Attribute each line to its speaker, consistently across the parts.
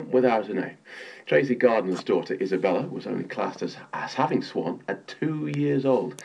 Speaker 1: Without a name. Tracy Gardner's daughter Isabella was only classed as having SWAN at 2 years old.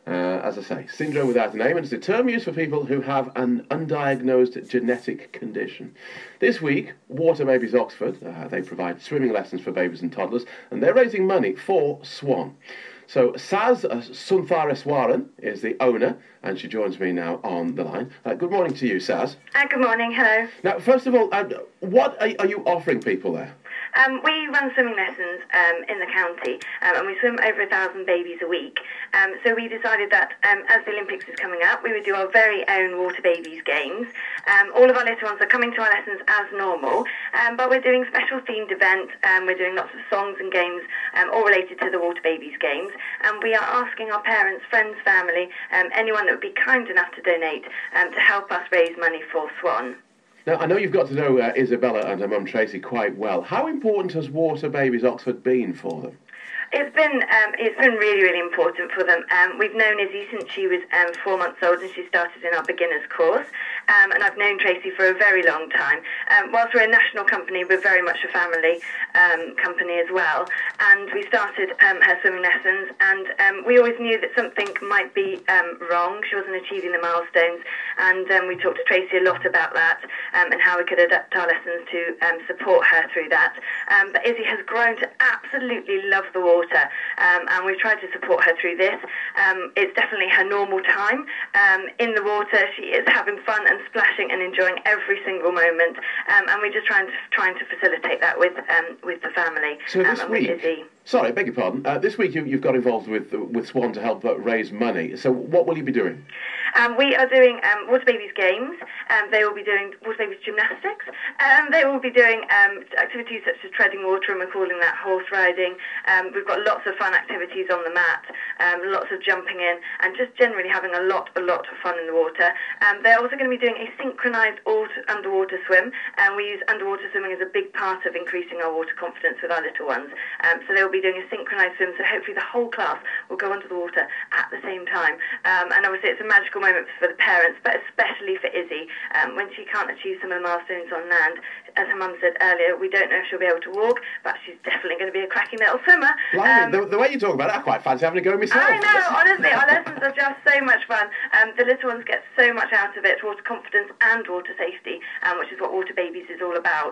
Speaker 1: As I say, syndrome without a name, and it's a term used for people who have an undiagnosed genetic condition. This week, Water Babies Oxford, they provide swimming lessons for babies and toddlers, and they're raising money for SWAN. So Saz Sunthareswaran is the owner, and she joins me now on the line. Good morning to you, Saz.
Speaker 2: Good morning, hello.
Speaker 1: Now, first of all, what are you offering people there?
Speaker 2: We run swimming lessons in the county, and we swim over 1,000 babies a week. So we decided that as the Olympics is coming up, we would do our very own Water Babies games. All of our little ones are coming to our lessons as normal, but we're doing special themed events. We're doing lots of songs and games all related to the Water Babies games. And we are asking our parents, friends, family, anyone that would be kind enough to donate to help us raise money for SWAN.
Speaker 1: Now, I know you've got to know Isabella and her mum Tracy quite well. How important has Water Babies Oxford been for them?
Speaker 2: It's been really, really important for them. We've known Izzy since she was 4 months old, and she started in our beginners course. And I've known Tracy for a very long time. Whilst we're a national company, we're very much a family company as well. And we started her swimming lessons, and we always knew that something might be wrong. She wasn't achieving the milestones, and we talked to Tracy a lot about that and how we could adapt our lessons to support her through that. But Izzy has grown to absolutely love the water. And we've tried to support her through this. It's definitely her normal time in the water. She is having fun and splashing and enjoying every single moment, and we're just trying to facilitate that with the family.
Speaker 1: So this week, sorry, I beg your pardon. This week you've got involved with SWAN to help raise money. So what will you be doing?
Speaker 2: We are doing Water Babies games. They will be doing Water Babies gymnastics. They will be doing activities such as treading water, and we're calling that horse riding. We've got lots of fun activities on the mat, lots of jumping in, and just generally having a lot of fun in the water. They're also going to be doing a synchronised underwater swim, and we use underwater swimming as a big part of increasing our water confidence with our little ones. So they'll be doing a synchronised swim, so hopefully the whole class will go under the water at the same time. And obviously it's a magical moment for the parents, but especially for Izzy, when she can't achieve some of the milestones on land. As her mum said earlier, we don't know if she'll be able to walk, but she's definitely going to be a cracking little swimmer.
Speaker 1: The way you talk about it, I quite fancy having a go myself.
Speaker 2: I know, honestly, our lessons are just so much fun. The little ones get so much out of it, water confidence and water safety, which is what Water Babies is all about.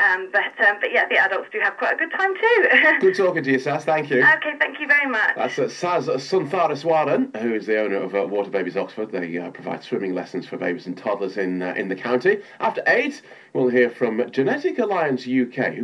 Speaker 2: But yeah, the adults do have quite a good time too.
Speaker 1: Good talking to you, Saz. Thank you.
Speaker 2: Okay, thank you very much.
Speaker 1: That's Saz Sunthareswaran, who is the owner of Water Babies Oxford. They provide swimming lessons for babies and toddlers in the county. After 8, we'll hear from Genetic Alliance UK,